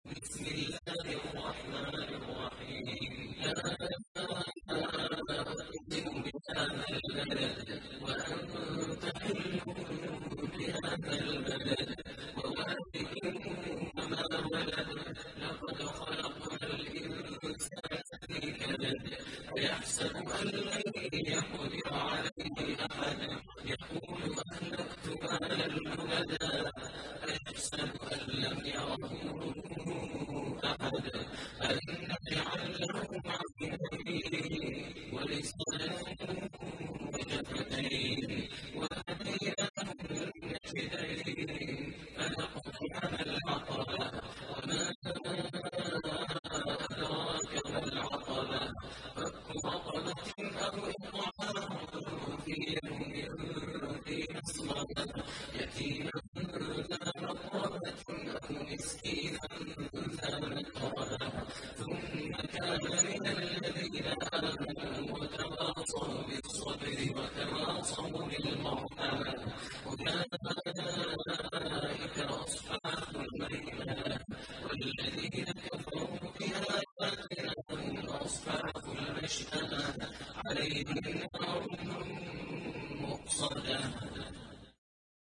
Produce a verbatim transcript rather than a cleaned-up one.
بسم الله الرحمن الرحيم لا أقسم بهذا البلد وأنت حل بهذا البلد ووالد وما ولد لقد خلقنا الإنسان في كبد أيحسب أن لن يقدر عليه أحد يقول أهلكت مالا لبدا أيحسب أن لم يره أحد ألم نجعل له عينين ولسانا وشفتين وهديناه النجدين فلنقطع العقبة وما أدراك ما العقبة فك رقبة أو إطعام في يوم ذي مسغبة يتيما ذا مقربة أو مسكينا ذا متربة ثم كان من الذين آمنوا وتواصوا بالصبر وتواصوا بالمرحمة أولئك أصحاب الميمنة والذين كفروا بآياتنا هم أصحاب المشأمة عليهم نار مؤصدة